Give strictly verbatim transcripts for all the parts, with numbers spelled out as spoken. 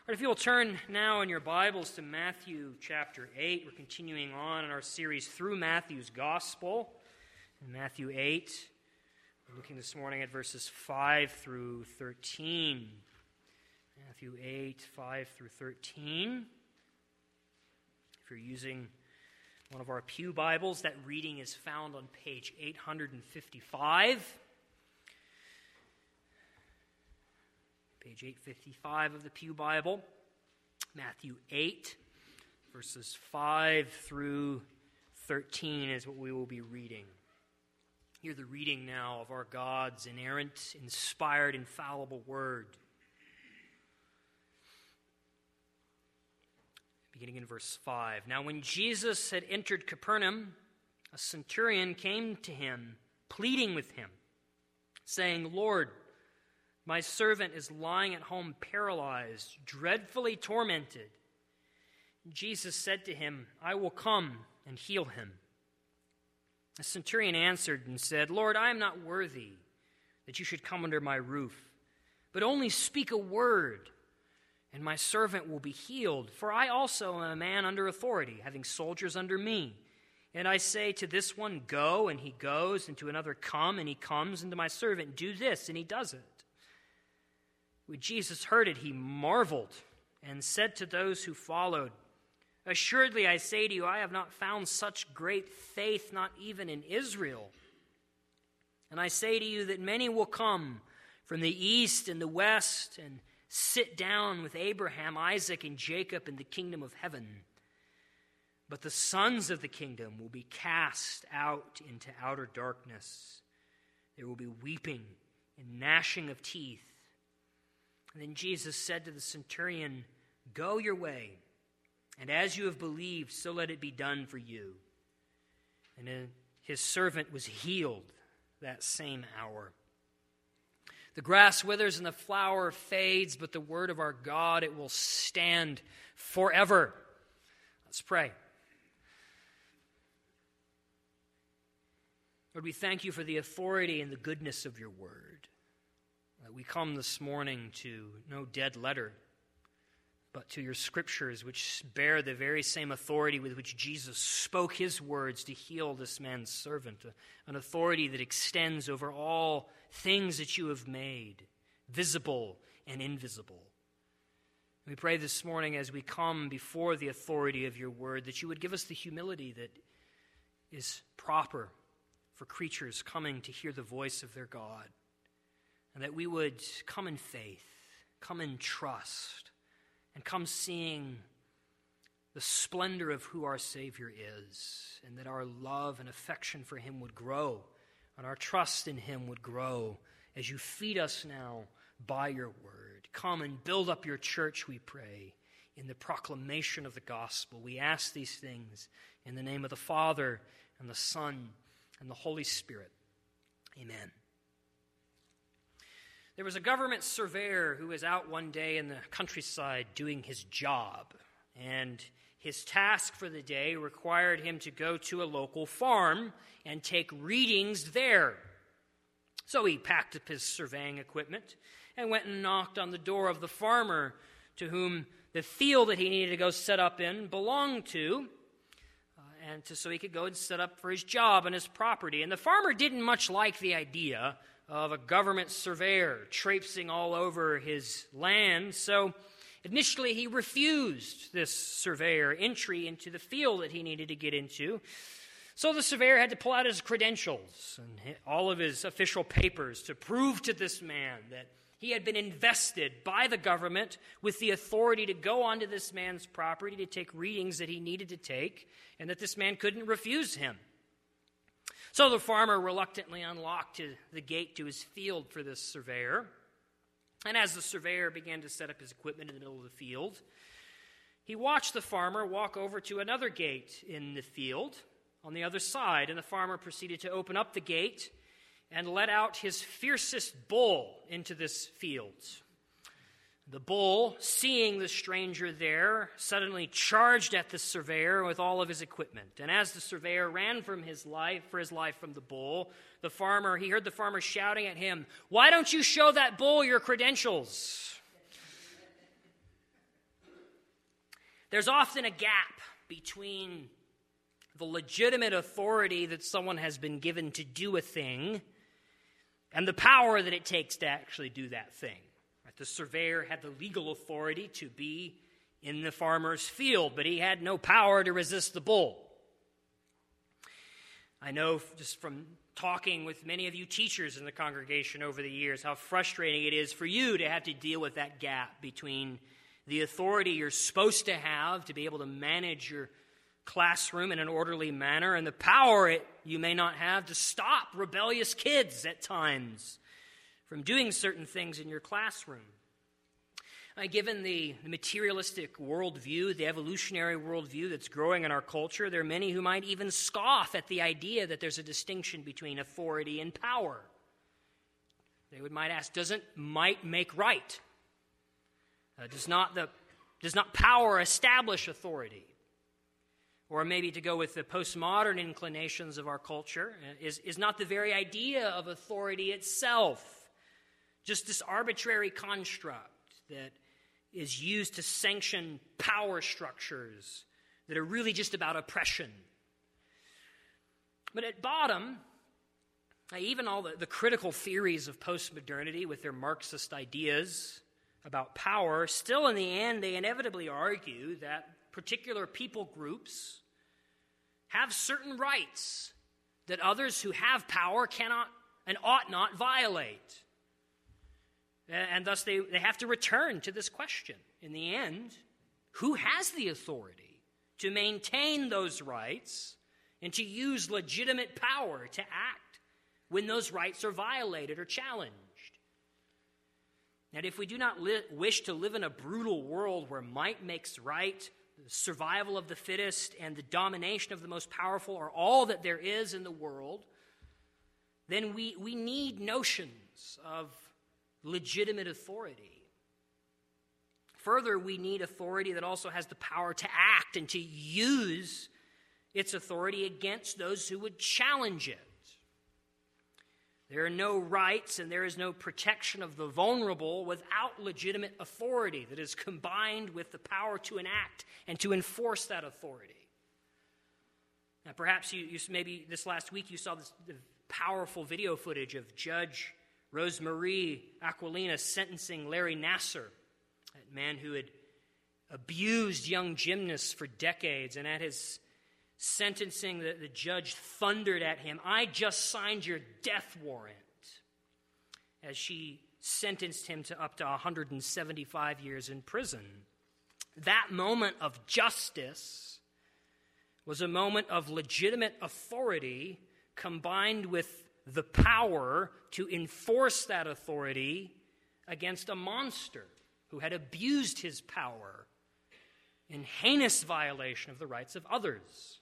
But if you will turn now in your Bibles to Matthew chapter eight, we're continuing on in our series through Matthew's Gospel. In Matthew eight, we're looking this morning at verses five through thirteen. Matthew eight, five through thirteen. If you're using one of our pew Bibles, that reading is found on page eight fifty-five. Page eight fifty-five of the Pew Bible, Matthew eight, verses five through thirteen is what we will be reading. Hear the reading now of our God's inerrant, inspired, infallible word. Beginning in verse five. Now when Jesus had entered Capernaum, a centurion came to him, pleading with him, saying, "Lord, my servant is lying at home paralyzed, dreadfully tormented." Jesus said to him, "I will come and heal him." The centurion answered and said, "Lord, I am not worthy that you should come under my roof, but only speak a word, and my servant will be healed. For I also am a man under authority, having soldiers under me. And I say to this one, 'Go,' and he goes, and to another, 'Come,' and he comes, and to my servant, 'Do this,' and he does it." When Jesus heard it, he marveled and said to those who followed, "Assuredly, I say to you, I have not found such great faith, not even in Israel. And I say to you that many will come from the east and the west and sit down with Abraham, Isaac, and Jacob in the kingdom of heaven. But the sons of the kingdom will be cast out into outer darkness. There will be weeping and gnashing of teeth." And then Jesus said to the centurion, "Go your way, and as you have believed, so let it be done for you." And then his servant was healed that same hour. The grass withers and the flower fades, but the word of our God, it will stand forever. Let's pray. Lord, we thank you for the authority and the goodness of your word. We come this morning to no dead letter, but to your scriptures, which bear the very same authority with which Jesus spoke his words to heal this man's servant, an authority that extends over all things that you have made, visible and invisible. We pray this morning as we come before the authority of your word that you would give us the humility that is proper for creatures coming to hear the voice of their God. And that we would come in faith, come in trust, and come seeing the splendor of who our Savior is, and that our love and affection for him would grow, and our trust in him would grow as you feed us now by your word. Come and build up your church, we pray, in the proclamation of the gospel. We ask these things in the name of the Father, and the Son, and the Holy Spirit. Amen. There was a government surveyor who was out one day in the countryside doing his job, and his task for the day required him to go to a local farm and take readings there. So he packed up his surveying equipment and went and knocked on the door of the farmer to whom the field that he needed to go set up in belonged to, uh, and to, so he could go and set up for his job and his property. And the farmer didn't much like the idea of a government surveyor traipsing all over his land. So initially he refused this surveyor entry into the field that he needed to get into. So the surveyor had to pull out his credentials and all of his official papers to prove to this man that he had been invested by the government with the authority to go onto this man's property to take readings that he needed to take, and that this man couldn't refuse him. So the farmer reluctantly unlocked the gate to his field for this surveyor. And as the surveyor began to set up his equipment in the middle of the field, he watched the farmer walk over to another gate in the field on the other side. And the farmer proceeded to open up the gate and let out his fiercest bull into this field. The bull, seeing the stranger there, suddenly charged at the surveyor with all of his equipment. And as the surveyor ran from his life, for his life from the bull, the farmer, he heard the farmer shouting at him, "Why don't you show that bull your credentials?" There's often a gap between the legitimate authority that someone has been given to do a thing and the power that it takes to actually do that thing. Right? The surveyor had the legal authority to be in the farmer's field, but he had no power to resist the bull. I know just from talking with many of you teachers in the congregation over the years how frustrating it is for you to have to deal with that gap between the authority you're supposed to have to be able to manage your classroom in an orderly manner and the power it, you may not have to stop rebellious kids at times from doing certain things in your classroom. Uh, given the materialistic worldview, the evolutionary worldview that's growing in our culture, there are many who might even scoff at the idea that there's a distinction between authority and power. They would might ask, doesn't might make right? Uh, does not the does not power establish authority? Or maybe to go with the postmodern inclinations of our culture, uh, is, is not the very idea of authority itself just this arbitrary construct that is used to sanction power structures that are really just about oppression? But at bottom, even all the, the critical theories of postmodernity with their Marxist ideas about power, still in the end, they inevitably argue that particular people groups have certain rights that others who have power cannot and ought not violate. And thus they, they have to return to this question. In the end, who has the authority to maintain those rights and to use legitimate power to act when those rights are violated or challenged? And if we do not li- wish to live in a brutal world where might makes right, the survival of the fittest and the domination of the most powerful are all that there is in the world, then we, we need notions of legitimate authority. Further, we need authority that also has the power to act and to use its authority against those who would challenge it. There are no rights and there is no protection of the vulnerable without legitimate authority that is combined with the power to enact and to enforce that authority. Now, perhaps you, you maybe this last week you saw this the powerful video footage of Judge Rosemarie Aquilina sentencing Larry Nassar, that man who had abused young gymnasts for decades, and at his sentencing, the, the judge thundered at him, "I just signed your death warrant," as she sentenced him to up to one hundred seventy-five years in prison. That moment of justice was a moment of legitimate authority combined with the power to enforce that authority against a monster who had abused his power in heinous violation of the rights of others.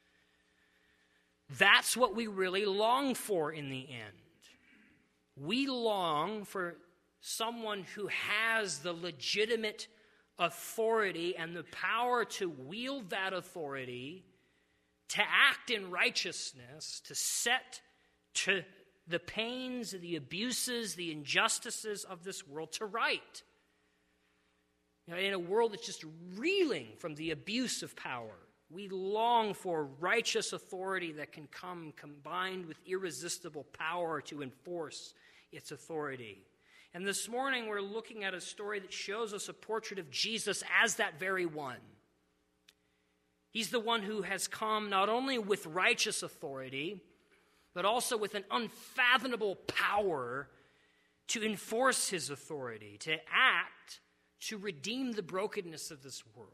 That's what we really long for in the end. We long for someone who has the legitimate authority and the power to wield that authority to act in righteousness, to set to the pains, the abuses, the injustices of this world to right. You know, in a world that's just reeling from the abuse of power, we long for righteous authority that can come combined with irresistible power to enforce its authority. And this morning we're looking at a story that shows us a portrait of Jesus as that very one. He's the one who has come not only with righteous authority, but also with an unfathomable power to enforce his authority, to act, to redeem the brokenness of this world.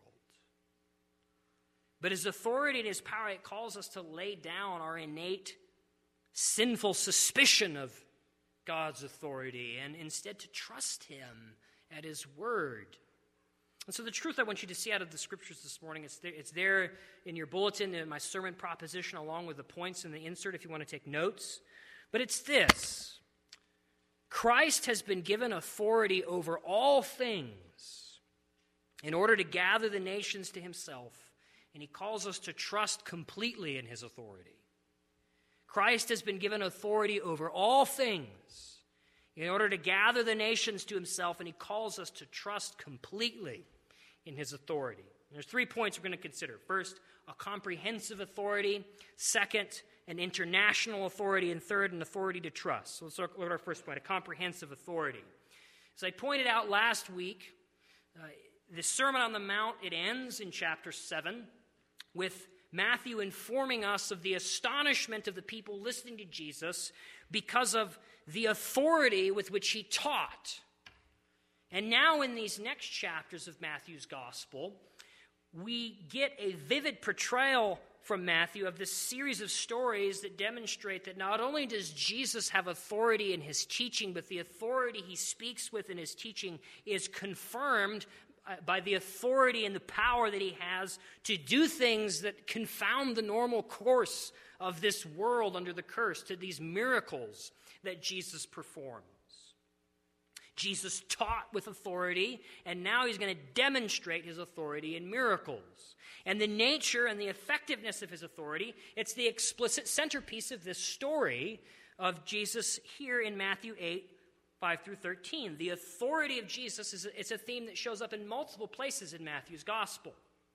But his authority and his power, it calls us to lay down our innate sinful suspicion of God's authority and instead to trust him at his word. And so the truth I want you to see out of the scriptures this morning, it's there, it's there in your bulletin, in my sermon proposition, along with the points in the insert if you want to take notes. But it's this: Christ has been given authority over all things in order to gather the nations to himself, and he calls us to trust completely in his authority. Christ has been given authority over all things in order to gather the nations to himself, and he calls us to trust completely in his authority. And there's three points we're going to consider. First, a comprehensive authority. Second, an international authority. And third, an authority to trust. So let's look at our first point, a comprehensive authority. As I pointed out last week, uh, the Sermon on the Mount, it ends in chapter seven with Matthew informing us of the astonishment of the people listening to Jesus because of the authority with which he taught. And now in these next chapters of Matthew's gospel, we get a vivid portrayal from Matthew of this series of stories that demonstrate that not only does Jesus have authority in his teaching, but the authority he speaks with in his teaching is confirmed by the authority and the power that he has to do things that confound the normal course of this world under the curse, to these miracles that Jesus performs. Jesus taught with authority, and now he's going to demonstrate his authority in miracles. And the nature and the effectiveness of his authority, it's the explicit centerpiece of this story of Jesus here in Matthew eight, five through thirteen. The authority of Jesus is a, it's a theme that shows up in multiple places in Matthew's gospel.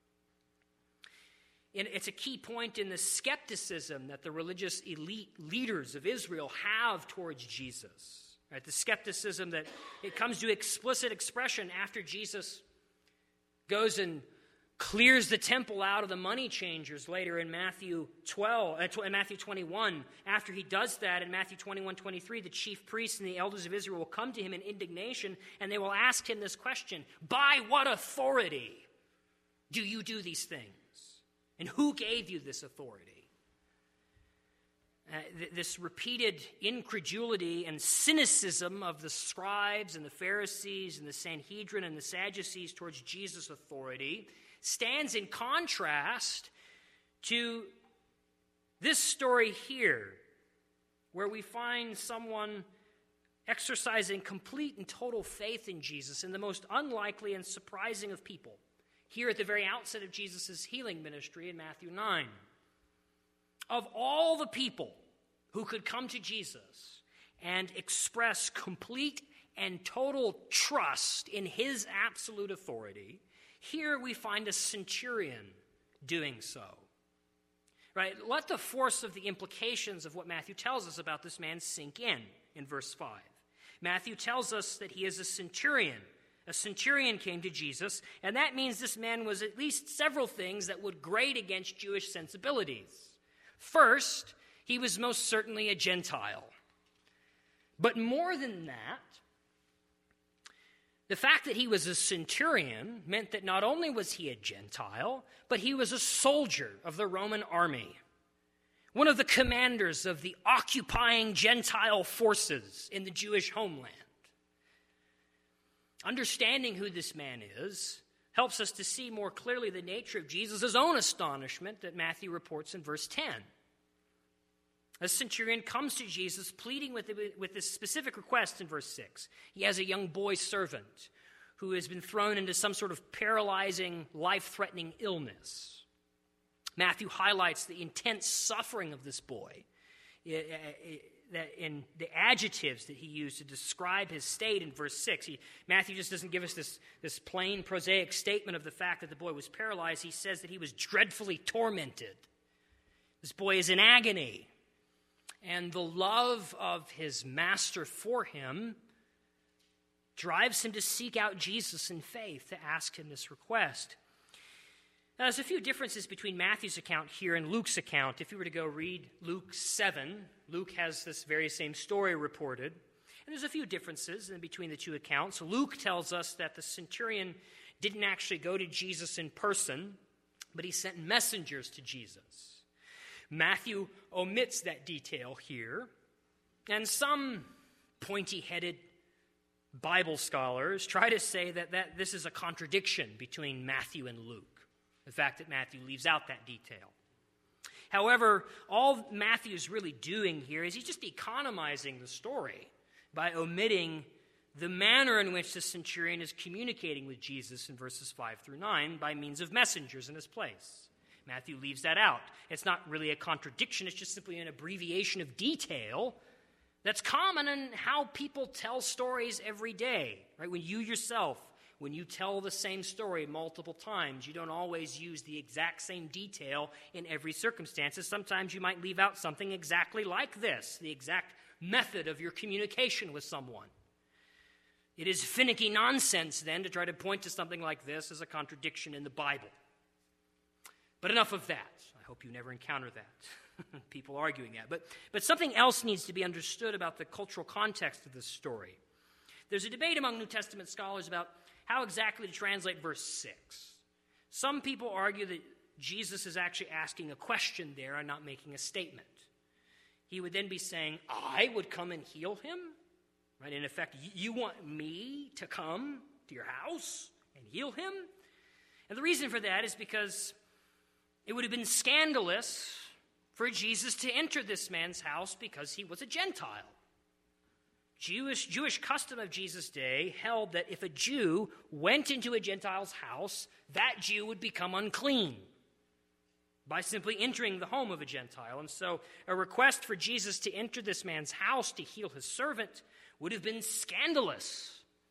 And it's a key point in the skepticism that the religious elite leaders of Israel have towards Jesus. Right? The skepticism that it comes to explicit expression after Jesus goes and clears the temple out of the money changers later in Matthew twelve, uh, in Matthew twenty-one. After he does that, in Matthew twenty-one, twenty-three, the chief priests and the elders of Israel will come to him in indignation, and they will ask him this question: by what authority do you do these things? And who gave you this authority? Uh, th- this repeated incredulity and cynicism of the scribes and the Pharisees and the Sanhedrin and the Sadducees towards Jesus' authority stands in contrast to this story here, where we find someone exercising complete and total faith in Jesus in the most unlikely and surprising of people, here at the very outset of Jesus' healing ministry in Matthew nine. Of all the people who could come to Jesus and express complete and total trust in his absolute authority, here we find a centurion doing so. Right? Let the force of the implications of what Matthew tells us about this man sink in in verse five. Matthew tells us that he is a centurion. A centurion came to Jesus, and that means this man was at least several things that would grate against Jewish sensibilities. First, he was most certainly a Gentile. But more than that, the fact that he was a centurion meant that not only was he a Gentile, but he was a soldier of the Roman army, one of the commanders of the occupying Gentile forces in the Jewish homeland. Understanding who this man is helps us to see more clearly the nature of Jesus' own astonishment that Matthew reports in verse ten. A centurion comes to Jesus pleading with, with this specific request in verse six. He has a young boy servant who has been thrown into some sort of paralyzing, life-threatening illness. Matthew highlights the intense suffering of this boy in the adjectives that he used to describe his state in verse six. He, Matthew just doesn't give us this, this plain, prosaic statement of the fact that the boy was paralyzed. He says that he was dreadfully tormented. This boy is in agony. And the love of his master for him drives him to seek out Jesus in faith, to ask him this request. Now, there's a few differences between Matthew's account here and Luke's account. If you were to go read Luke seven, Luke has this very same story reported. And there's a few differences in between the two accounts. Luke tells us that the centurion didn't actually go to Jesus in person, but he sent messengers to Jesus. Matthew omits that detail here, and some pointy-headed Bible scholars try to say that, that this is a contradiction between Matthew and Luke, the fact that Matthew leaves out that detail. However, all Matthew's really doing here is he's just economizing the story by omitting the manner in which the centurion is communicating with Jesus in verses five through nine by means of messengers in his place. Matthew leaves that out. It's not really a contradiction. It's just simply an abbreviation of detail that's common in how people tell stories every day. Right? When you yourself, When you tell the same story multiple times, you don't always use the exact same detail in every circumstance. Sometimes you might leave out something exactly like this, the exact method of your communication with someone. It is finicky nonsense, then, to try to point to something like this as a contradiction in the Bible. But enough of that. I hope you never encounter that. People arguing that. But, but something else needs to be understood about the cultural context of this story. There's a debate among New Testament scholars about how exactly to translate verse six. Some people argue that Jesus is actually asking a question there and not making a statement. He would then be saying, I would come and heal him? Right? In effect, you want me to come to your house and heal him? And the reason for that is because it would have been scandalous for Jesus to enter this man's house because he was a Gentile. Jewish, Jewish custom of Jesus' day held that if a Jew went into a Gentile's house, that Jew would become unclean by simply entering the home of a Gentile. And so a request for Jesus to enter this man's house to heal his servant would have been scandalous.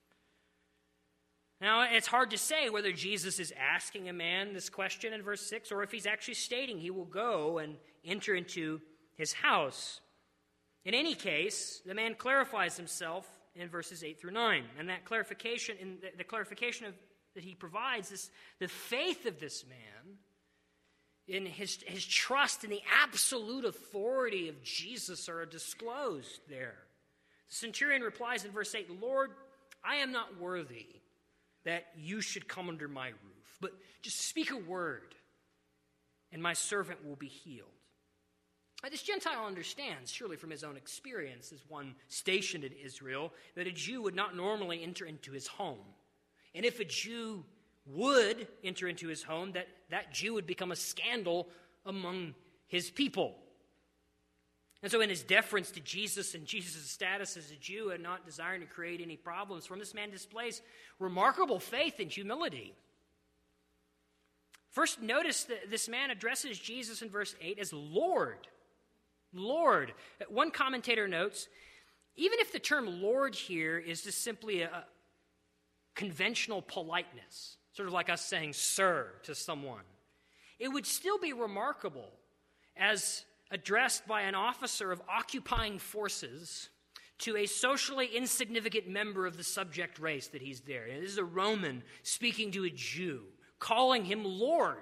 Now, it's hard to say whether Jesus is asking a man this question in verse six or if he's actually stating he will go and enter into his house. In any case, the man clarifies himself in verses eight through nine. And that clarification, in the, the clarification of, that he provides is the faith of this man in his, his trust in the absolute authority of Jesus are disclosed there. The centurion replies in verse eight, Lord, I am not worthy that you should come under my roof, but just speak a word, and my servant will be healed. Now, this Gentile understands, surely from his own experience as one stationed in Israel, that a Jew would not normally enter into his home. And if a Jew would enter into his home, that, that Jew would become a scandal among his people. And so in his deference to Jesus and Jesus' status as a Jew and not desiring to create any problems for him, this man displays remarkable faith and humility. First, notice that this man addresses Jesus in verse eight as Lord. Lord. One commentator notes, even if the term Lord here is just simply a, a conventional politeness, sort of like us saying sir to someone, it would still be remarkable as addressed by an officer of occupying forces to a socially insignificant member of the subject race that he's there. And this is a Roman speaking to a Jew, calling him Lord.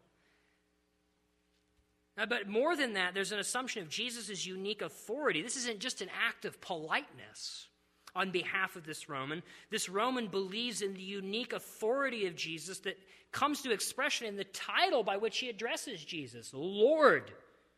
Now, but more than that, there's an assumption of Jesus' unique authority. This isn't just an act of politeness on behalf of this Roman. This Roman believes in the unique authority of Jesus that comes to expression in the title by which he addresses Jesus, Lord.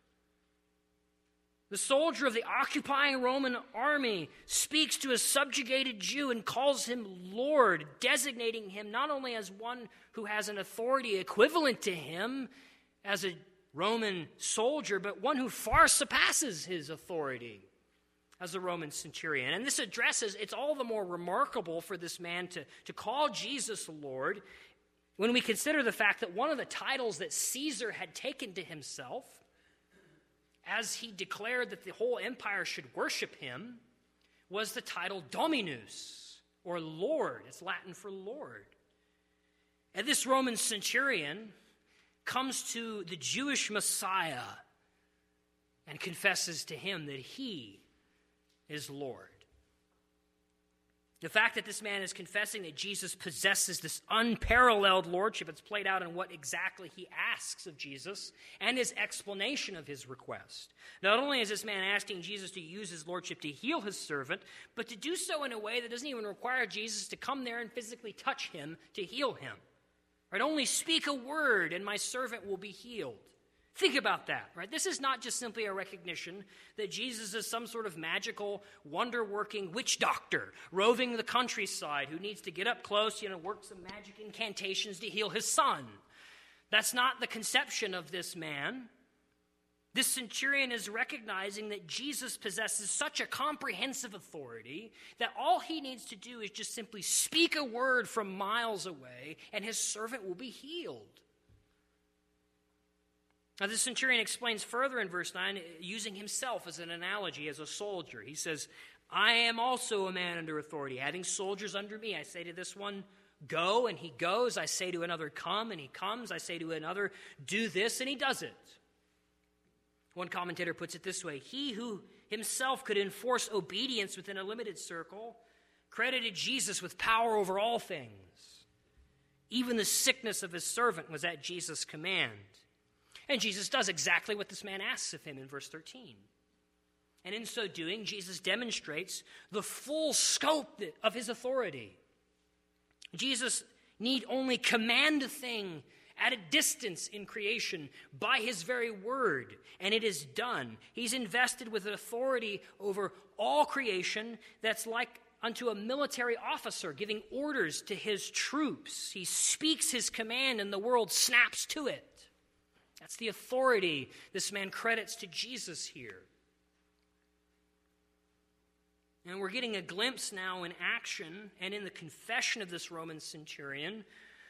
The soldier of the occupying Roman army speaks to a subjugated Jew and calls him Lord, designating him not only as one who has an authority equivalent to him as a Roman soldier, but one who far surpasses his authority as a Roman centurion. And this addresses, it's all the more remarkable for this man to, to call Jesus Lord when we consider the fact that one of the titles that Caesar had taken to himself, as he declared that the whole empire should worship him, was the title Dominus, or Lord. It's Latin for Lord. And this Roman centurion comes to the Jewish Messiah and confesses to him that he is Lord. The fact that this man is confessing that Jesus possesses this unparalleled lordship, it's played out in what exactly he asks of Jesus and his explanation of his request. Not only is this man asking Jesus to use his lordship to heal his servant, but to do so in a way that doesn't even require Jesus to come there and physically touch him to heal him. Right? Only speak a word and my servant will be healed. Think about that, right? This is not just simply a recognition that Jesus is some sort of magical, wonder-working witch doctor roving the countryside who needs to get up close, you know, work some magic incantations to heal his son. That's not the conception of this man. This centurion is recognizing that Jesus possesses such a comprehensive authority that all he needs to do is just simply speak a word from miles away and his servant will be healed. Now, the centurion explains further in verse nine, using himself as an analogy as a soldier. He says, I am also a man under authority, having soldiers under me. I say to this one, go, and he goes. I say to another, come, and he comes. I say to another, do this, and he does it. One commentator puts it this way: he who himself could enforce obedience within a limited circle credited Jesus with power over all things. Even the sickness of his servant was at Jesus' command. And Jesus does exactly what this man asks of him in verse thirteen. And in so doing, Jesus demonstrates the full scope of his authority. Jesus need only command a thing at a distance in creation by his very word, and it is done. He's invested with an authority over all creation that's like unto a military officer giving orders to his troops. He speaks his command, and the world snaps to it. That's the authority this man credits to Jesus here. And we're getting a glimpse now in action and in the confession of this Roman centurion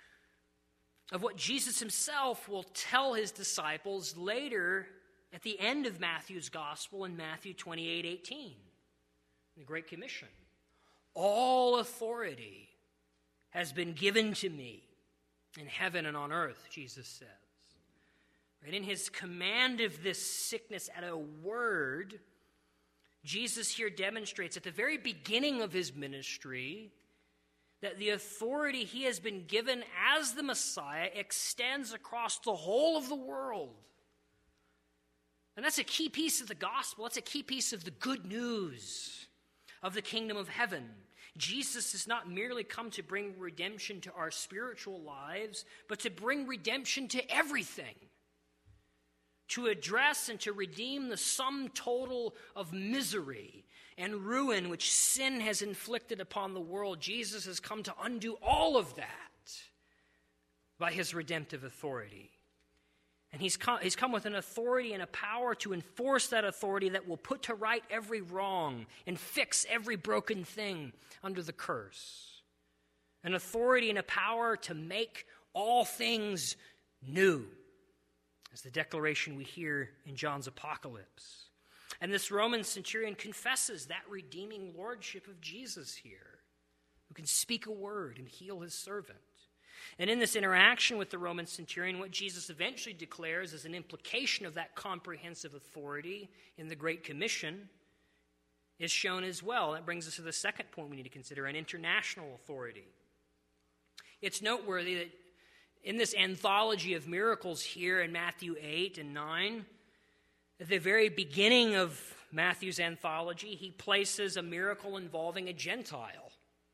of what Jesus himself will tell his disciples later at the end of Matthew's gospel in Matthew twenty-eight eighteen, the Great Commission. All authority has been given to me in heaven and on earth, Jesus says. Right? In his command of this sickness at a word, Jesus here demonstrates at the very beginning of his ministry that the authority he has been given as the Messiah extends across the whole of the world. And that's a key piece of the gospel. That's a key piece of the good news of the kingdom of heaven. Jesus has not merely come to bring redemption to our spiritual lives, but to bring redemption to everything. To address and to redeem the sum total of misery and ruin which sin has inflicted upon the world. Jesus has come to undo all of that by his redemptive authority. And he's come, he's come with an authority and a power to enforce that authority that will put to right every wrong and fix every broken thing under the curse. An authority and a power to make all things new, as the declaration we hear in John's Apocalypse. And this Roman centurion confesses that redeeming lordship of Jesus here, who can speak a word and heal his servant. And in this interaction with the Roman centurion, what Jesus eventually declares as an implication of that comprehensive authority in the Great Commission is shown as well. That brings us to the second point we need to consider, an international authority. It's noteworthy that in this anthology of miracles here in Matthew eight and nine, at the very beginning of Matthew's anthology, he places a miracle involving a Gentile.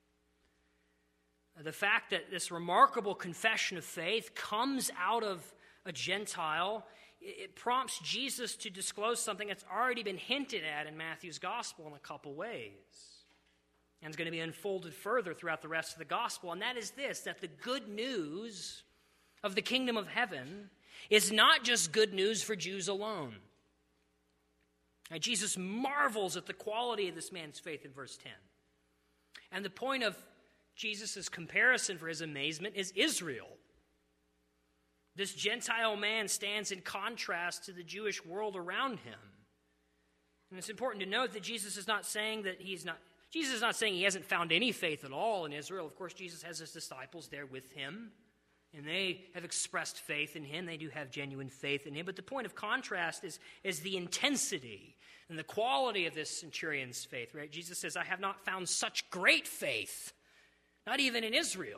The fact that this remarkable confession of faith comes out of a Gentile, it prompts Jesus to disclose something that's already been hinted at in Matthew's gospel in a couple ways. And it's going to be unfolded further throughout the rest of the gospel. And that is this, that the good news of the kingdom of heaven is not just good news for Jews alone. Now, Jesus marvels at the quality of this man's faith in verse ten. And the point of Jesus' comparison for his amazement is Israel. This Gentile man stands in contrast to the Jewish world around him. And it's important to note that Jesus is not saying that he's not, Jesus is not saying he hasn't found any faith at all in Israel. Of course, Jesus has his disciples there with him, and they have expressed faith in him. They do have genuine faith in him. But the point of contrast is, is the intensity and the quality of this centurion's faith, right? Jesus says, I have not found such great faith, not even in Israel.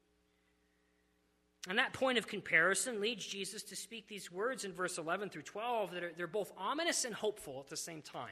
And that point of comparison leads Jesus to speak these words in verse eleven through twelve that are they're both ominous and hopeful at the same time.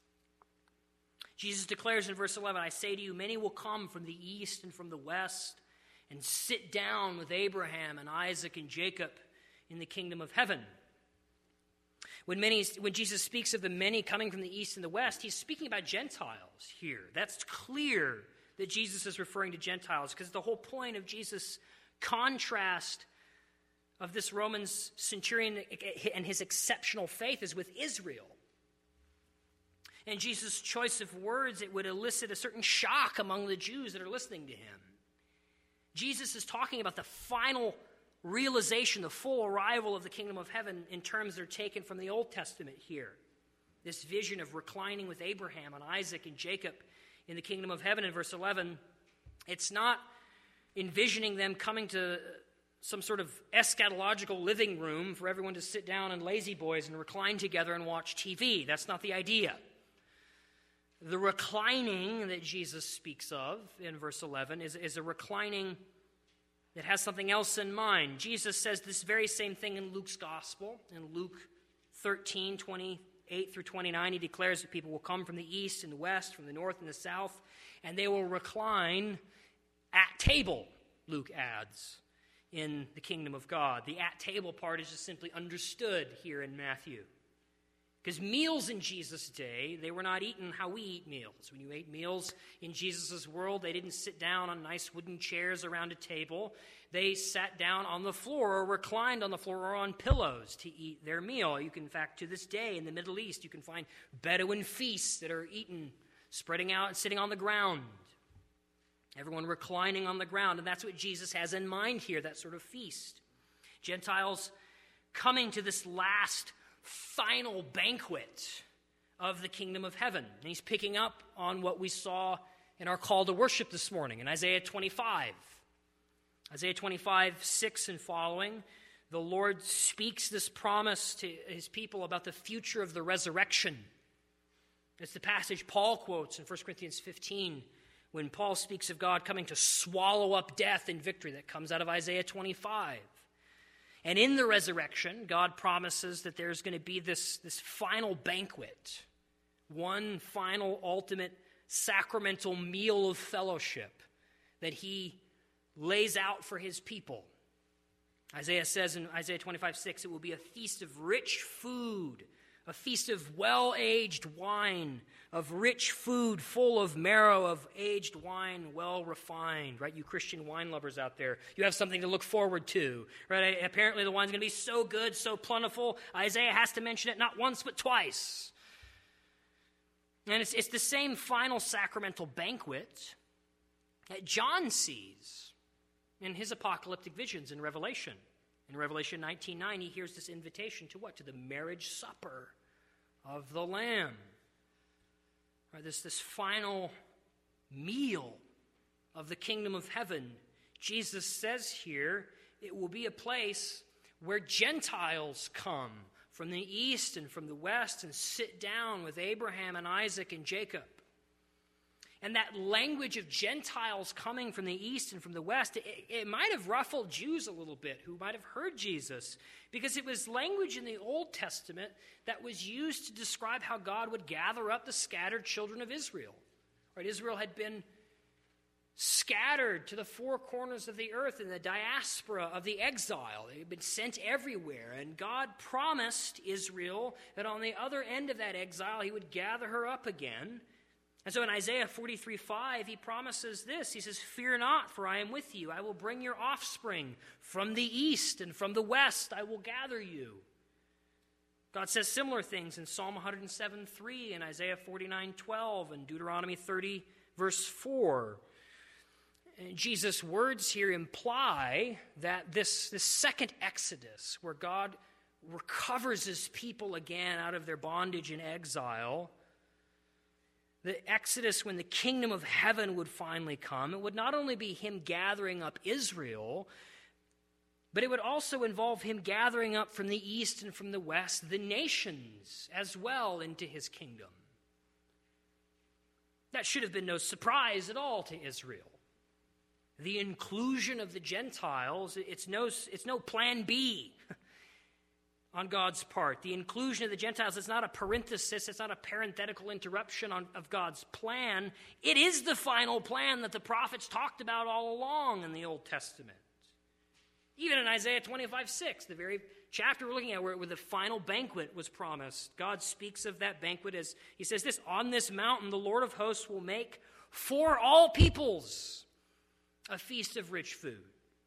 Jesus declares in verse eleven, I say to you, many will come from the east and from the west and sit down with Abraham and Isaac and Jacob in the kingdom of heaven. When, many, when Jesus speaks of the many coming from the east and the west, he's speaking about Gentiles here. That's clear that Jesus is referring to Gentiles, because the whole point of Jesus' contrast of this Roman centurion and his exceptional faith is with Israel. And Jesus' choice of words, it would elicit a certain shock among the Jews that are listening to him. Jesus is talking about the final realization, the full arrival of the kingdom of heaven in terms that are taken from the Old Testament here. This vision of reclining with Abraham and Isaac and Jacob in the kingdom of heaven in verse eleven, it's not envisioning them coming to some sort of eschatological living room for everyone to sit down in lazy boys and recline together and watch T V. That's not the idea. The reclining that Jesus speaks of in verse eleven is, is a reclining that has something else in mind. Jesus says this very same thing in Luke's gospel. In Luke thirteen, twenty-eight through twenty-nine, he declares that people will come from the east and the west, from the north and the south, and they will recline at table, Luke adds, in the kingdom of God. The at table part is just simply understood here in Matthew. Because meals in Jesus' day, they were not eaten how we eat meals. When you ate meals in Jesus' world, they didn't sit down on nice wooden chairs around a table. They sat down on the floor or reclined on the floor or on pillows to eat their meal. You can, in fact, to this day in the Middle East, you can find Bedouin feasts that are eaten, spreading out and sitting on the ground. Everyone reclining on the ground, and that's what Jesus has in mind here, that sort of feast. Gentiles coming to this last final banquet of the kingdom of heaven. And he's picking up on what we saw in our call to worship this morning in Isaiah twenty-five. Isaiah twenty-five, six and following, the Lord speaks this promise to his people about the future of the resurrection. It's the passage Paul quotes in First Corinthians fifteen, when Paul speaks of God coming to swallow up death in victory. That comes out of Isaiah twenty-five. And in the resurrection, God promises that there's going to be this, this final banquet, one final ultimate sacramental meal of fellowship that he lays out for his people. Isaiah says in Isaiah twenty-five, six, it will be a feast of rich food, a feast of well-aged wine, of rich food full of marrow, of aged wine well refined, right? You Christian wine lovers out there, you have something to look forward to, right? Apparently the wine's going to be so good, so plentiful, Isaiah has to mention it not once but twice. And it's, it's the same final sacramental banquet that John sees in his apocalyptic visions in Revelation. In Revelation nineteen nine, he hears this invitation to what? To the marriage supper of the Lamb. Right, this, this final meal of the kingdom of heaven. Jesus says here, it will be a place where Gentiles come from the east and from the west and sit down with Abraham and Isaac and Jacob. And that language of Gentiles coming from the east and from the west, it, it might have ruffled Jews a little bit who might have heard Jesus, because it was language in the Old Testament that was used to describe how God would gather up the scattered children of Israel. Right? Israel had been scattered to the four corners of the earth in the diaspora of the exile. They had been sent everywhere, and God promised Israel that on the other end of that exile, he would gather her up again. And so in Isaiah forty-three, five, he promises this. He says, "Fear not, for I am with you. I will bring your offspring from the east, and from the west I will gather you." God says similar things in Psalm one oh seven, three, and Isaiah forty-nine, twelve, and Deuteronomy thirty, verse four. And Jesus' words here imply that this, this second Exodus, where God recovers his people again out of their bondage and exile, the Exodus, when the kingdom of heaven would finally come, it would not only be him gathering up Israel, but it would also involve him gathering up from the east and from the west the nations as well into his kingdom. That should have been no surprise at all to Israel. The inclusion of the Gentiles, it's no, it's no plan B on God's part. The inclusion of the Gentiles is not a parenthesis, it's not a parenthetical interruption on, of God's plan. It is the final plan that the prophets talked about all along in the Old Testament. Even in Isaiah twenty-five, six, the very chapter we're looking at where, where the final banquet was promised, God speaks of that banquet as, he says this, "On this mountain the Lord of hosts will make for all peoples a feast of rich food."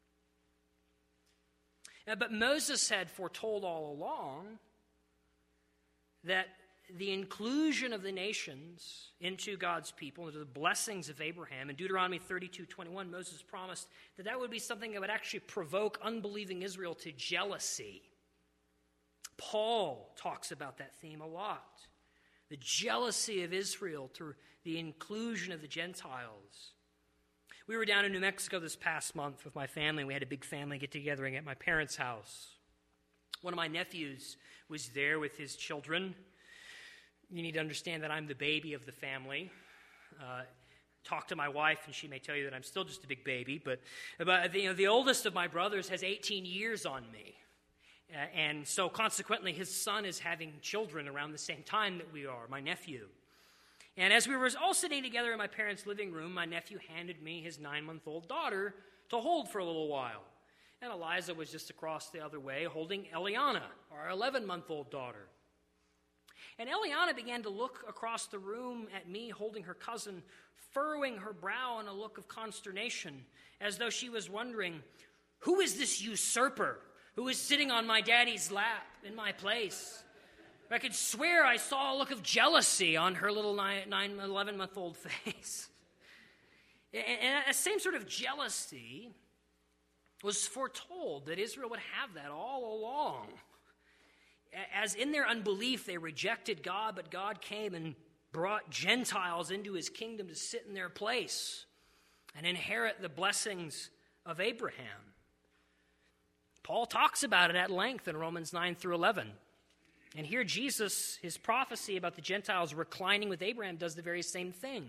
Now, but Moses had foretold all along that the inclusion of the nations into God's people, into the blessings of Abraham, in Deuteronomy thirty-two, twenty-one, Moses promised that that would be something that would actually provoke unbelieving Israel to jealousy. Paul talks about that theme a lot. The jealousy of Israel through the inclusion of the Gentiles. We were down in New Mexico this past month with my family. We had a big family get-together at my parents' house. One of my nephews was there with his children. You need to understand that I'm the baby of the family. Uh, talk to my wife, and she may tell you that I'm still just a big baby. But, but you know, the oldest of my brothers has eighteen years on me. Uh, and so consequently, his son is having children around the same time that we are, my nephew. And as we were all sitting together in my parents' living room, my nephew handed me his nine-month-old daughter to hold for a little while. And Eliza was just across the other way holding Eliana, our eleven-month-old daughter. And Eliana began to look across the room at me holding her cousin, furrowing her brow in a look of consternation, as though she was wondering, who is this usurper who is sitting on my daddy's lap in my place? I could swear I saw a look of jealousy on her little nine, nine eleven-month-old face. And, and that same sort of jealousy was foretold that Israel would have that all along. As in their unbelief, they rejected God, but God came and brought Gentiles into his kingdom to sit in their place and inherit the blessings of Abraham. Paul talks about it at length in Romans nine through eleven. And here Jesus, his prophecy about the Gentiles reclining with Abraham, does the very same thing.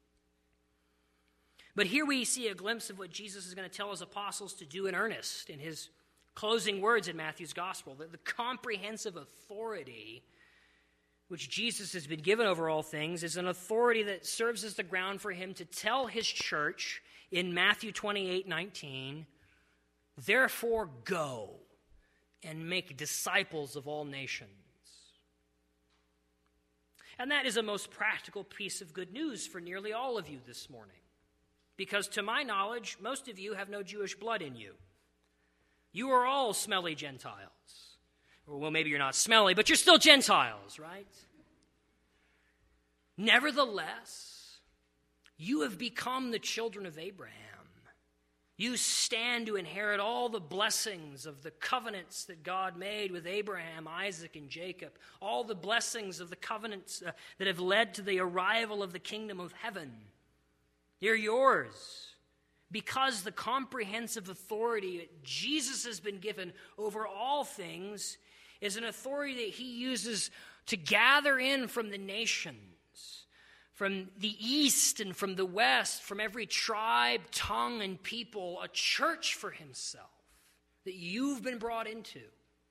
But here we see a glimpse of what Jesus is going to tell his apostles to do in earnest in his closing words in Matthew's gospel, that the comprehensive authority which Jesus has been given over all things is an authority that serves as the ground for him to tell his church in Matthew twenty-eight nineteen, therefore go and make disciples of all nations. And that is a most practical piece of good news for nearly all of you this morning. Because to my knowledge, most of you have no Jewish blood in you. You are all smelly Gentiles. Or, well, maybe you're not smelly, but you're still Gentiles, right? Nevertheless, you have become the children of Abraham. You stand to inherit all the blessings of the covenants that God made with Abraham, Isaac, and Jacob. All the blessings of the covenants uh, that have led to the arrival of the kingdom of heaven. They're yours. Because the comprehensive authority that Jesus has been given over all things is an authority that he uses to gather in from the nations, from the east and from the west, from every tribe, tongue, and people, a church for himself that you've been brought into.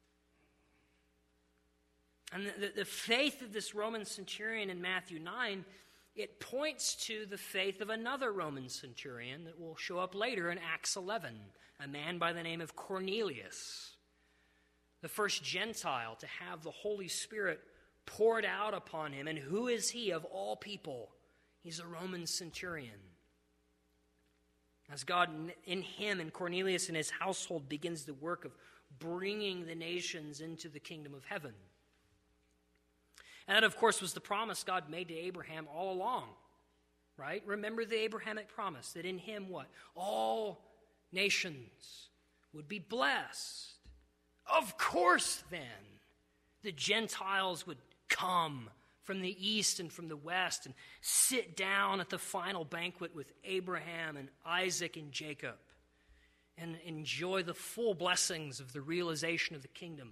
And the, the faith of this Roman centurion in Matthew nine, it points to the faith of another Roman centurion that will show up later in Acts eleven, a man by the name of Cornelius, the first Gentile to have the Holy Spirit poured out upon him. And who is he of all people? He's a Roman centurion. As God in him and Cornelius and his household begins the work of bringing the nations into the kingdom of heaven. And that, of course, was the promise God made to Abraham all along, right? Remember the Abrahamic promise that in him, what? All nations would be blessed. Of course, then, the Gentiles would come from the east and from the west and sit down at the final banquet with Abraham and Isaac and Jacob and enjoy the full blessings of the realization of the kingdom.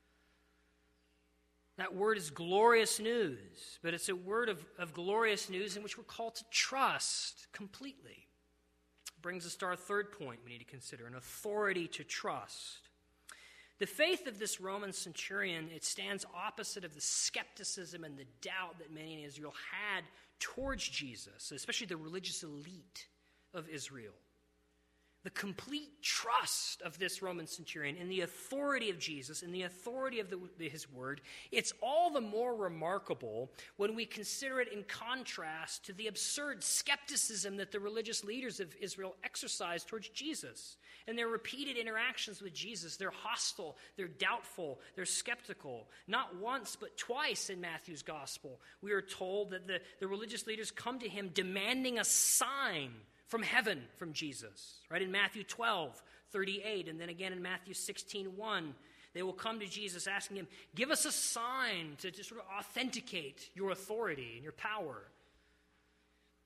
That word is glorious news, but it's a word of, of glorious news in which we're called to trust completely. It brings us to our third point we need to consider, an authority to trust. The faith of this Roman centurion, it stands opposite of the skepticism and the doubt that many in Israel had towards Jesus, especially the religious elite of Israel. The complete trust of this Roman centurion in the authority of Jesus, in the authority of the, his word, it's all the more remarkable when we consider it in contrast to the absurd skepticism that the religious leaders of Israel exercised towards Jesus. And their repeated interactions with Jesus, they're hostile, they're doubtful, they're skeptical. Not once, but twice in Matthew's gospel, we are told that the, the religious leaders come to him demanding a sign from heaven from Jesus, right? In Matthew twelve, thirty-eight, and then again in Matthew sixteen, one, they will come to Jesus asking him, give us a sign to, to sort of authenticate your authority and your power.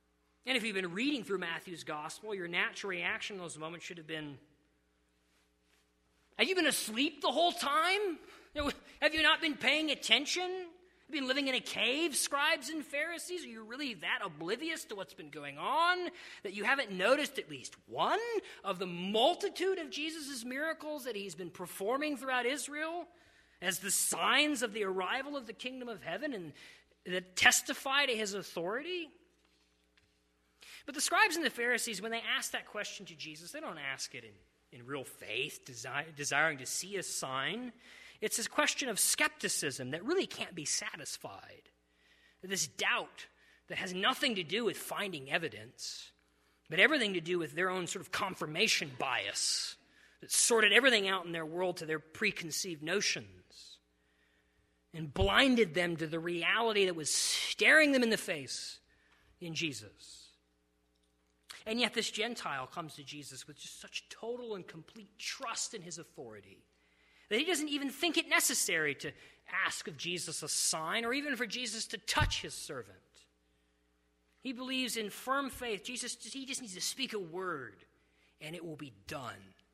And if you've been reading through Matthew's gospel, your natural reaction in those moments should have been, have you been asleep the whole time? You know, have you not been paying attention? Have you been living in a cave, scribes and Pharisees? Are you really that oblivious to what's been going on that you haven't noticed at least one of the multitude of Jesus' miracles that he's been performing throughout Israel as the signs of the arrival of the kingdom of heaven and that testify to his authority? But the scribes and the Pharisees, when they ask that question to Jesus, they don't ask it in, in real faith, desi- desiring to see a sign. It's a question of skepticism that really can't be satisfied. This doubt that has nothing to do with finding evidence, but everything to do with their own sort of confirmation bias that sorted everything out in their world to their preconceived notions and blinded them to the reality that was staring them in the face in Jesus. And yet this Gentile comes to Jesus with just such total and complete trust in his authority that he doesn't even think it necessary to ask of Jesus a sign or even for Jesus to touch his servant. He believes in firm faith. Jesus, he just needs to speak a word and it will be done.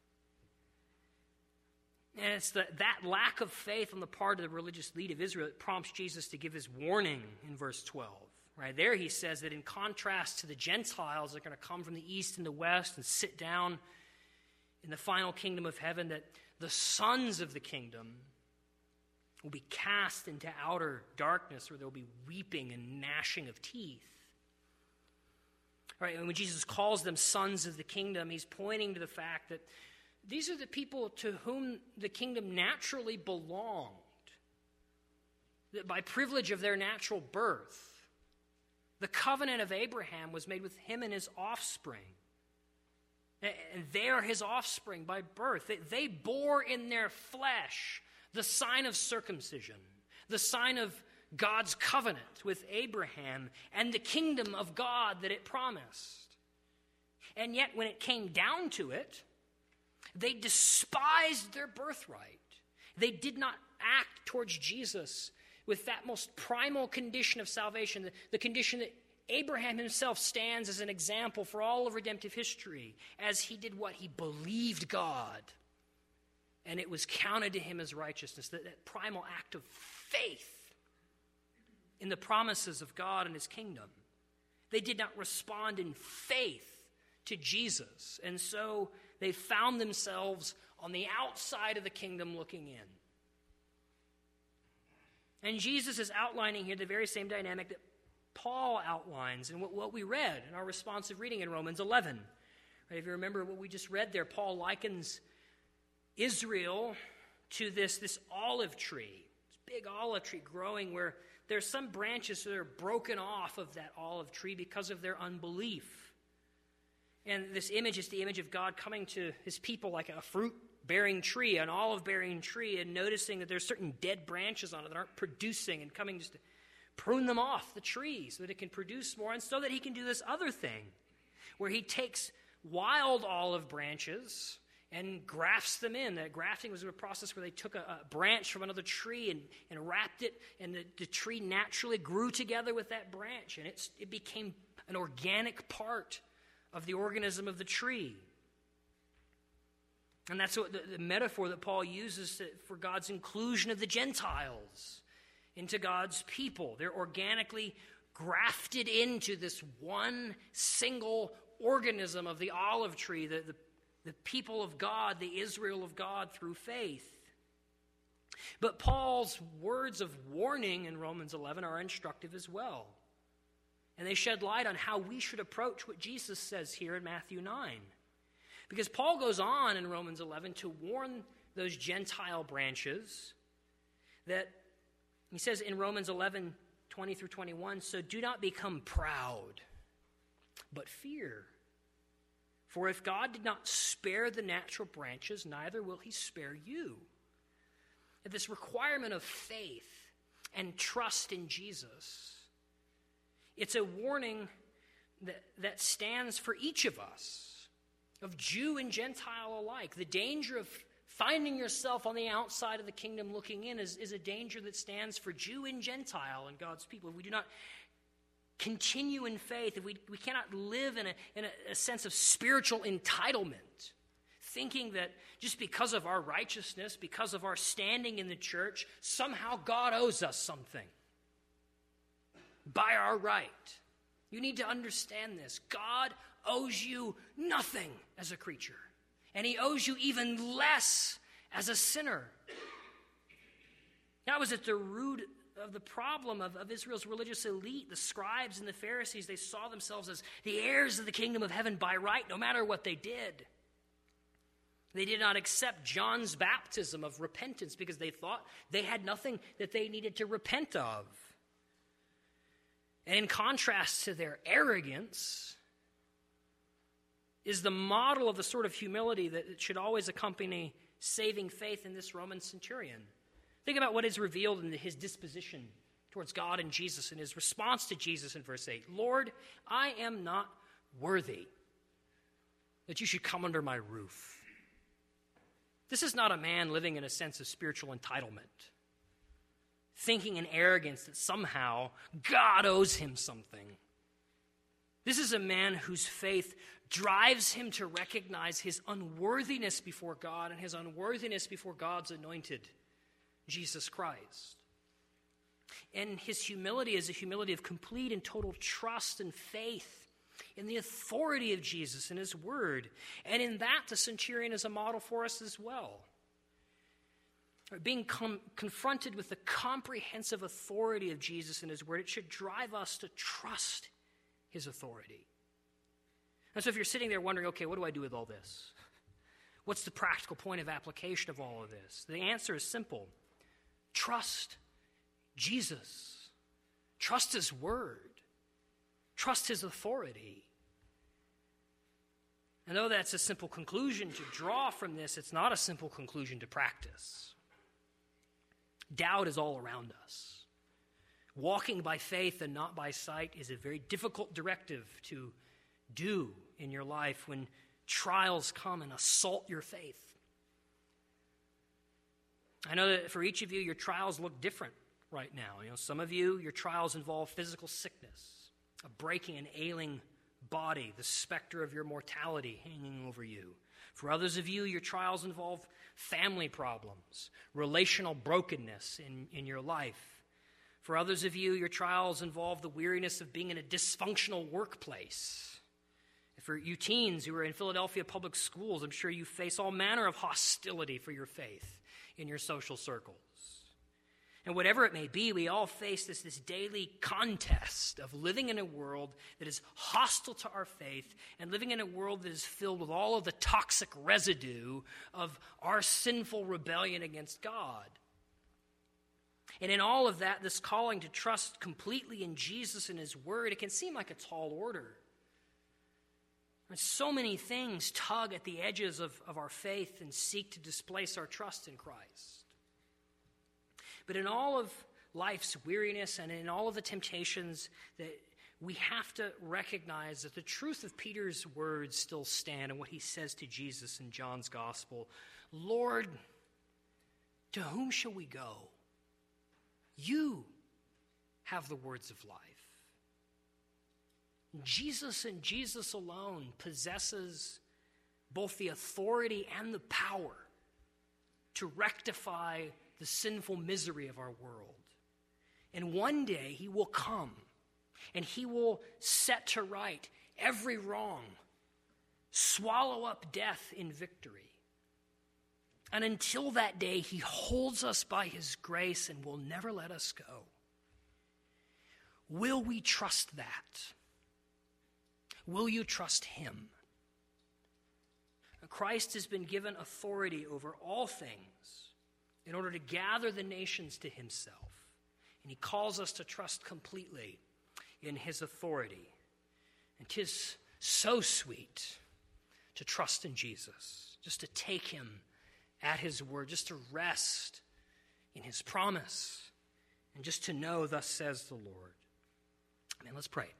And it's the, that lack of faith on the part of the religious lead of Israel that prompts Jesus to give his warning in verse twelve. Right there he says that in contrast to the Gentiles that are going to come from the east and the west and sit down in the final kingdom of heaven, that the sons of the kingdom will be cast into outer darkness where there will be weeping and gnashing of teeth. Right, and when Jesus calls them sons of the kingdom, he's pointing to the fact that these are the people to whom the kingdom naturally belonged, that by privilege of their natural birth, the covenant of Abraham was made with him and his offspring. And they are his offspring by birth. They bore in their flesh the sign of circumcision, the sign of God's covenant with Abraham and the kingdom of God that it promised. And yet when it came down to it, they despised their birthright. They did not act towards Jesus with that most primal condition of salvation, the, the condition that Abraham himself stands as an example for all of redemptive history, as he did what? He believed God, and it was counted to him as righteousness, that, that primal act of faith in the promises of God and his kingdom. They did not respond in faith to Jesus, and so they found themselves on the outside of the kingdom looking in. And Jesus is outlining here the very same dynamic that Paul outlines in what, what we read in our responsive reading in Romans eleven. Right, if you remember what we just read there, Paul likens Israel to this, this olive tree, this big olive tree growing where there's some branches that are broken off of that olive tree because of their unbelief. And this image is the image of God coming to his people like a fruit-bearing tree, an olive-bearing tree, and noticing that there's certain dead branches on it that aren't producing and coming just to prune them off the tree so that it can produce more, and so that he can do this other thing where he takes wild olive branches and grafts them in. That grafting was a process where they took a, a branch from another tree and, and wrapped it, and the, the tree naturally grew together with that branch, and it's, it became an organic part of the organism of the tree. And that's what the, the metaphor that Paul uses for God's inclusion of the Gentiles into God's people. They're organically grafted into this one single organism of the olive tree, the, the, the people of God, the Israel of God through faith. But Paul's words of warning in Romans eleven are instructive as well. And they shed light on how we should approach what Jesus says here in Matthew nine. Because Paul goes on in Romans eleven to warn those Gentile branches that, he says in Romans eleven, twenty through twenty-one, so do not become proud, but fear. For if God did not spare the natural branches, neither will he spare you. And this requirement of faith and trust in Jesus, it's a warning that, that stands for each of us, of Jew and Gentile alike. The danger of finding yourself on the outside of the kingdom looking in is, is a danger that stands for Jew and Gentile and God's people. If we do not continue in faith, if we, we cannot live in, a, in a, a sense of spiritual entitlement, thinking that just because of our righteousness, because of our standing in the church, somehow God owes us something by our right. You need to understand this. God owes you nothing as a creature, and he owes you even less as a sinner. That was at the root of the problem of, of Israel's religious elite. The scribes and the Pharisees, they saw themselves as the heirs of the kingdom of heaven by right, no matter what they did. They did not accept John's baptism of repentance because they thought they had nothing that they needed to repent of. And in contrast to their arrogance is the model of the sort of humility that should always accompany saving faith in this Roman centurion. Think about what is revealed in his disposition towards God and Jesus, and his response to Jesus in verse eight. Lord, I am not worthy that you should come under my roof. This is not a man living in a sense of spiritual entitlement, thinking in arrogance that somehow God owes him something. This is a man whose faith drives him to recognize his unworthiness before God and his unworthiness before God's anointed, Jesus Christ. And his humility is a humility of complete and total trust and faith in the authority of Jesus and his word. And in that, the centurion is a model for us as well. Being com- confronted with the comprehensive authority of Jesus and his word, it should drive us to trust his authority. And so if you're sitting there wondering, okay, what do I do with all this? What's the practical point of application of all of this? The answer is simple. Trust Jesus. Trust his word. Trust his authority. And though that's a simple conclusion to draw from this, it's not a simple conclusion to practice. Doubt is all around us. Walking by faith and not by sight is a very difficult directive to do in your life when trials come and assault your faith. I know that for each of you, your trials look different right now. You know, some of you, your trials involve physical sickness, a breaking and ailing body, the specter of your mortality hanging over you. For others of you, your trials involve family problems, relational brokenness in, in your life. For others of you, your trials involve the weariness of being in a dysfunctional workplace. For you teens who are in Philadelphia public schools, I'm sure you face all manner of hostility for your faith in your social circles. And whatever it may be, we all face this, this daily contest of living in a world that is hostile to our faith and living in a world that is filled with all of the toxic residue of our sinful rebellion against God. And in all of that, this calling to trust completely in Jesus and his word, it can seem like a tall order. And so many things tug at the edges of, of our faith and seek to displace our trust in Christ. But in all of life's weariness and in all of the temptations, that we have to recognize that the truth of Peter's words still stand and what he says to Jesus in John's gospel. Lord, to whom shall we go? You have the words of life. Jesus and Jesus alone possesses both the authority and the power to rectify the sinful misery of our world. And one day he will come and he will set to right every wrong, swallow up death in victory. And until that day, he holds us by his grace and will never let us go. Will we trust that? Will you trust him? Christ has been given authority over all things in order to gather the nations to himself. And he calls us to trust completely in his authority. And 'tis so sweet to trust in Jesus, just to take him at his word, just to rest in his promise, and just to know, thus says the Lord. Amen. Let's pray.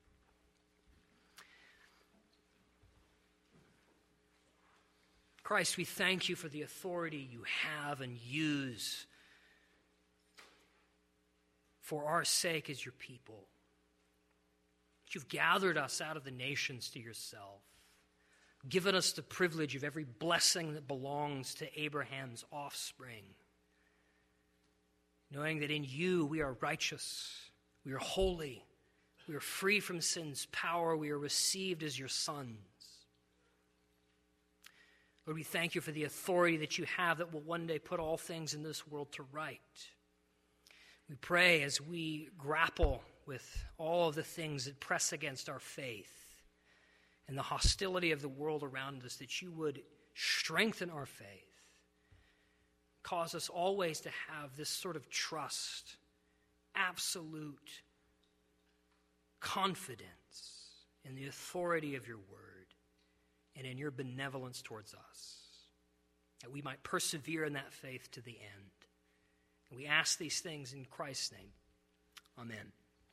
Christ, we thank you for the authority you have and use for our sake as your people. that you've gathered us out of the nations to yourself, given us the privilege of every blessing that belongs to Abraham's offspring, knowing that in you we are righteous, we are holy, we are free from sin's power, we are received as your sons. Lord, we thank you for the authority that you have that will one day put all things in this world to right. We pray as we grapple with all of the things that press against our faith and the hostility of the world around us, that you would strengthen our faith, cause us always to have this sort of trust, absolute confidence in the authority of your word and in your benevolence towards us, that we might persevere in that faith to the end. And we ask these things in Christ's name. Amen.